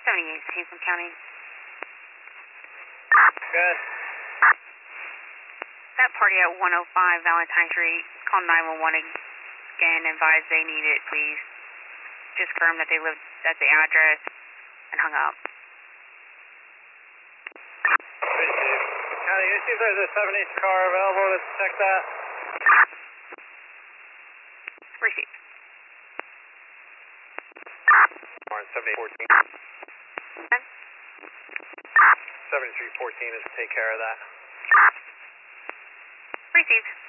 78, Hazelton County. Good. That party at 105 Valentine Street, call 911 again, advise they need it, please. Just confirm that they lived at the address and hung up. Appreciate it. County, you see if there's a 7-8 car available to check that? Received. Warren 7814. 7314 is to take care of that. Received.